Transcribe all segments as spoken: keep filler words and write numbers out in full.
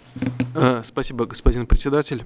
Э, Спасибо, господин председатель.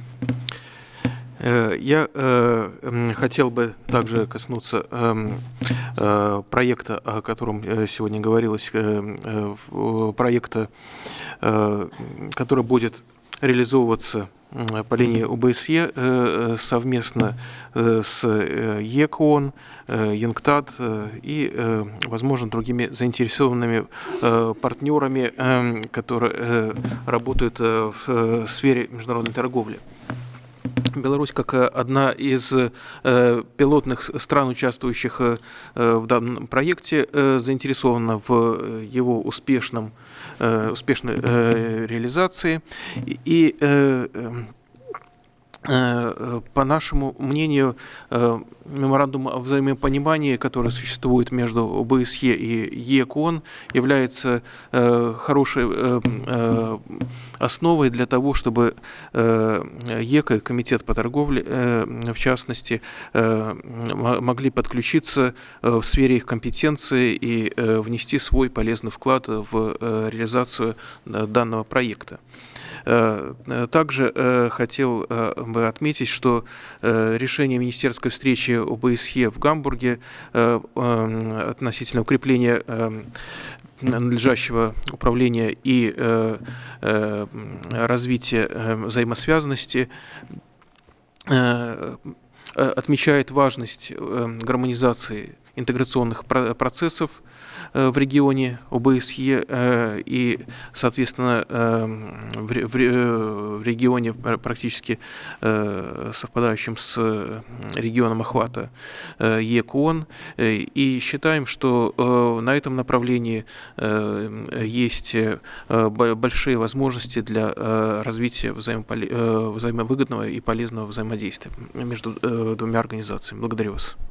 Э, Я э, м, хотел бы также коснуться эм, э, проекта, о котором э, сегодня говорилось, э, э, в- проекта, э, м, который будет реализовываться м, по линии о бэ эс е э, э, совместно э, с э, ЕКОН, э, ЮНКТАД э, и, э, возможно, другими заинтересованными э, партнерами, эм, которые э, работают э, в э, сфере международной торговли. Беларусь, как э, одна из э, пилотных стран, участвующих э, э, в данном проекте, э, заинтересована в э, его успешном, э, успешной э, реализации. И, и, э, эм, Э, По нашему мнению, э, меморандум о взаимопонимании, который существует между о бэ эс е и ЕКОН, является э, хорошей э, э, основой для того, чтобы э, ЕКО и Комитет по торговле, э, в частности, э, м- могли подключиться э, в сфере их компетенции и э, внести свой полезный вклад в э, реализацию э, данного проекта. Э, э, Также э, хотел э, бы отметить, что э, решение министерской встречи о бэ эс е в Гамбурге э, э, относительно укрепления э, надлежащего управления и э, э, развития э, взаимосвязанности э, э, отмечает важность э, гармонизации интеграционных про- процессов э, в регионе о бэ эс е э, и, соответственно, э, в, ре- в ре- э, в регионе пр- практически э, совпадающем с э, регионом охвата э, ЕКОН. Э, И считаем, что э, на этом направлении э, есть э, б- большие возможности для э, развития взаимополи- э, взаимовыгодного и полезного взаимодействия между э, двумя организациями. Благодарю вас.